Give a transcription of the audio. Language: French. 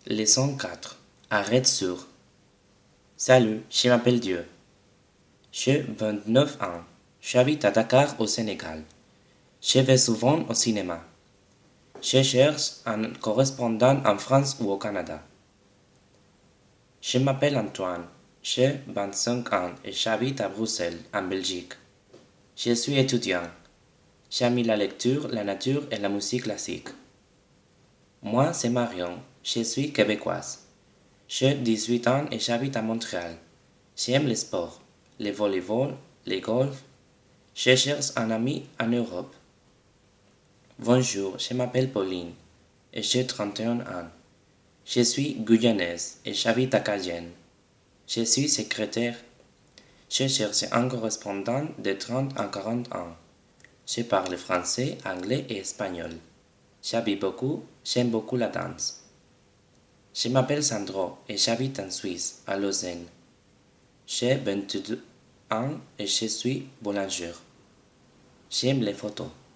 Leçon 4. Arrête sur. Salut, je m'appelle Dieu. J'ai 29 ans. J'habite à Dakar au Sénégal. Je vais souvent au cinéma. Je cherche un correspondant en France ou au Canada. Je m'appelle Antoine. J'ai 25 ans et j'habite à Bruxelles, en Belgique. Je suis étudiant. J'aime la lecture, la nature et la musique classique. Moi, c'est Marion. Je suis québécoise. J'ai 18 ans et j'habite à Montréal. J'aime les sports, le volleyball, le golf. Je cherche un ami en Europe. Bonjour, je m'appelle Pauline et j'ai 31 ans. Je suis guyanaise et j'habite à Cayenne. Je suis secrétaire. Je cherche un correspondant de 30 à 40 ans. Je parle français, anglais et espagnol. J'habite beaucoup, j'aime beaucoup la danse. Je m'appelle Sandro et j'habite en Suisse, à Lausanne. J'ai 22 ans et je suis boulanger. J'aime les photos.